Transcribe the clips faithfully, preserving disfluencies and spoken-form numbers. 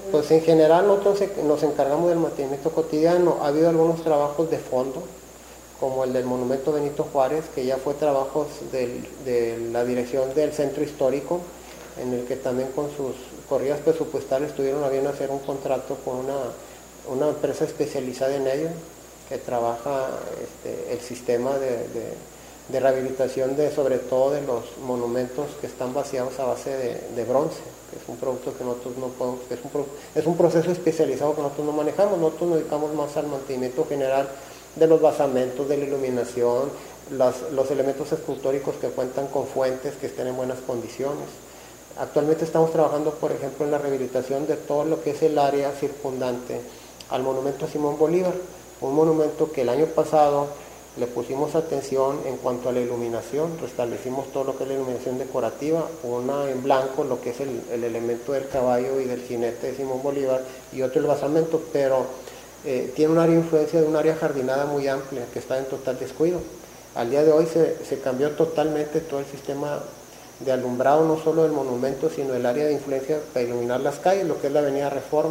Pues en general nosotros nos encargamos del mantenimiento cotidiano. Ha habido algunos trabajos de fondo, como el del Monumento Benito Juárez, que ya fue trabajos del, de la dirección del centro histórico, en el que también con sus corridas presupuestarias tuvieron a bien hacer un contrato con una, una empresa especializada en ello, que trabaja este, el sistema de, de, de rehabilitación de, sobre todo de los monumentos que están vaciados a base de, de bronce, que es un producto que nosotros no podemos, que es un, es un proceso especializado que nosotros no manejamos. Nosotros nos dedicamos más al mantenimiento general de los basamentos, de la iluminación, los, los elementos escultóricos que cuentan con fuentes que estén en buenas condiciones. Actualmente estamos trabajando, por ejemplo, en la rehabilitación de todo lo que es el área circundante al monumento a Simón Bolívar, un monumento que el año pasado le pusimos atención en cuanto a la iluminación, restablecimos todo lo que es la iluminación decorativa, una en blanco, lo que es el, el elemento del caballo y del jinete de Simón Bolívar, y otro el basamento, pero eh, tiene un área de influencia de un área jardinada muy amplia que está en total descuido. Al día de hoy se, se cambió totalmente todo el sistema de alumbrado, no solo del monumento, sino el área de influencia para iluminar las calles, lo que es la avenida Reforma.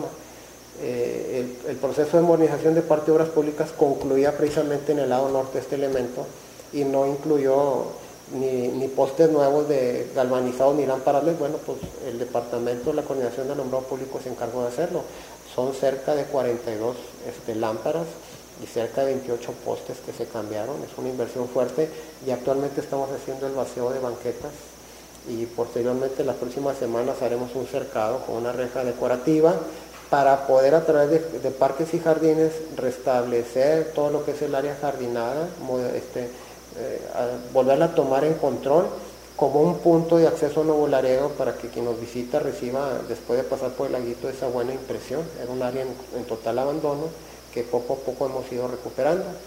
Eh, el, el proceso de modernización de parte de Obras Públicas concluía precisamente en el lado norte de este elemento y no incluyó ni, ni postes nuevos de galvanizados ni lámparas L E D. Bueno, pues el Departamento de la Coordinación de Alumbrado Público se encargó de hacerlo. Son cerca de cuarenta y dos este, lámparas y cerca de veintiocho postes que se cambiaron. Es una inversión fuerte y actualmente estamos haciendo el vacío de banquetas y posteriormente las próximas semanas haremos un cercado con una reja decorativa para poder a través de, de parques y jardines restablecer todo lo que es el área jardinada, este, eh, a volverla a tomar en control como un punto de acceso Nuevo Laredo para que quien nos visita reciba, después de pasar por el laguito, esa buena impresión. Era un área en, en total abandono que poco a poco hemos ido recuperando.